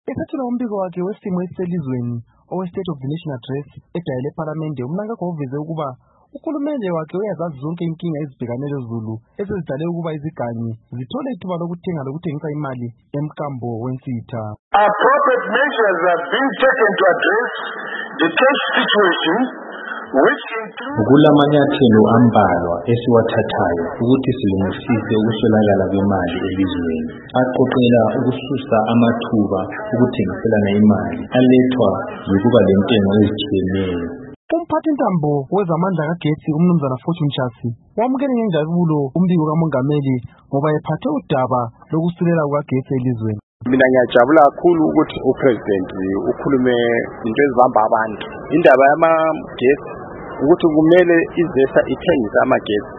Esethula umbiko wakhe wesimo esiselizweni owe-State of the Nation Address edayele ePhalamende, uMnangagwa uveze ukuba uhulumende wakhe uyazazi zonke inkinga ezibhekane lezulu esezidale ukuba izigangi zithole ithuba lokuthenga lokuthengisa imali emkambo wensitha. Appropriate measures have been taken to address the cash situation, which includes kulamanyathelo ambalwa esiwathathayo ukuthi silungisise ukuswelakala kwemali elizweni, aqoqela ukususa amathuba ukuthengiselana imali alethwa yikuba lentengo ezitshiyeneyo. Umphathintambo wezamandla kagetsi uMnumzana Fortune Chasi wamukele ngenjabulo umbiko kamongameli ngoba ephathe udaba lokusilela kukagetsi elizweni. Mina ngiyajabula kakhulu ukuthi upresident ukhulume into ezibamba abantu. Indaba yamagesi ukuthi kumele izesa ithengisa amagesi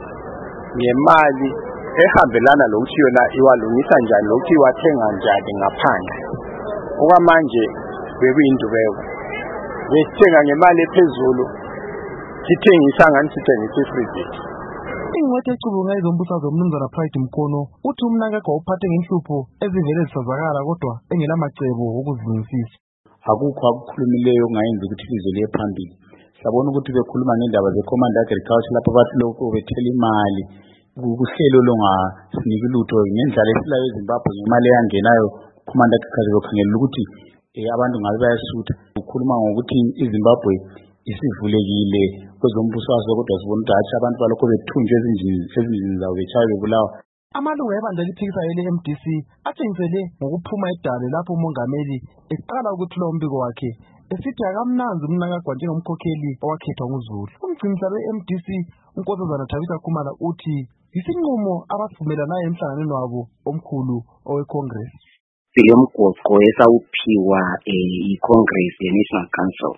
ngemali ehambelana lokuthi yona iwalungisa njani, lokuthi iwathenga njani ngaphandle. Okwamanje bekuyindubeko. Besithenga ngemali ephezulu, sithengisa ngani sithengisa ifrigate. Ingcwethe ecubunga ezombusazwe uMnumzana Pride Mkono uthi uMnangagwa uphathe ngenhlupho ezivele zisazakala kodwa engelamacebo okuzilungisisa. Akukho akukhulumileyo ongayenza ukuthi ilizwe liye phambili. Sabona ukuthi bekhuluma ngendaba ze-Command Agriculture lapho bathi lokho bethela imali kuhlelo longasiniki lutho ngendlela esilayo eZimbabwe ngemali eyangenayo Command Agriculture bekhangela ukuthi abantu ngabe bayasutha. Ukhuluma ngokuthi iZimbabwe isivulekile kwezombusazwe kodwa sibona ukuthi abantu balokho bethunjwe ezindlini zabo betshaywe bebulawa. Amalungu ebandla eliphikisayo le-MDC atshengisele ngokuphuma edale lapho umongameli eqala ukuthula umbiko wakhe esithi akamnanzi uMnangagwa njengomkhokheli owakhethwa nguZulu. Umgcinisihlalo we-MDC uNkosazana Thabisa Khumalo uthi isinqumo abasivumelanayo emhlanganweni wabo omkhulu owe-Congress. Silomgoqo esawuphiwa i-Congress ye-National Council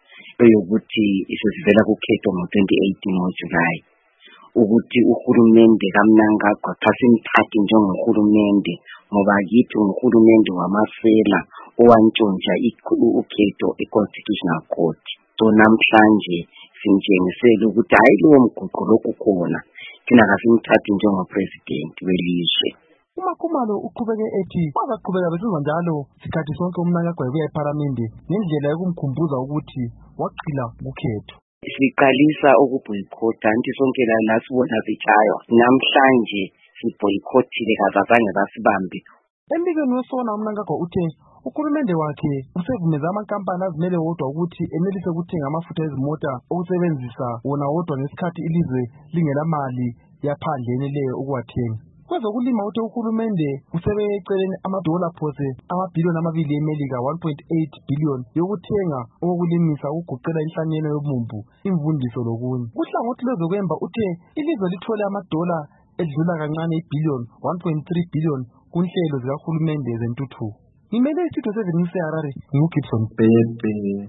eyokuthi isivela kukhetho ngo-2018 ngoJulayi ukuthi uhulumende kaMnangagwa kasimthathi njengohulumende ngoba kithi uhulumende wamasela owantshontsha ukhetho e-Constitutional Court. So namhlanje sintshengisela ukuthi hayi lowo mgoqo lokhu khona thina kasimthathi njengopresident welizwe. uMakhumalo uqhubeke ethi bazaqhubeka besizwa njalo sikhathi sonke uMnangagwa ebuya ePhalamende ngendlela yokumkhumbuza ukuthi waqhila ukhetho. Siqalisa ukuboycott anti sonke la sibona sitshaywa namhlanje siboycottile kazange basibambe. Embikweni wesona uMnangagwa uthe uhulumende wakhe usevumeza amankampani azimele wodwa ukuthi enelise ukuthenga amafutha ezimota okusebenzisa wona wodwa ngesikhathi ilizwe lingelamali yaphandle leyo ukuwathenga. Kwezokulima uthe uhulumende usebeke eceleni amadola phose amabhiliyoni amabili eMelika 1.8 billion yokuthenga okulimisa ukugoqela inhlanyelo yomumbu, imvundiso lokunye. Kuhlangothi lwezokwemba uthe ilizwe lithole amadola edlula kancane ibhiliyoni 1.3 billion kunhlelo zikahulumende zentuthuko. Ngimele isitudio 7 ngiseHarare, ngiuGibson Bhebhe.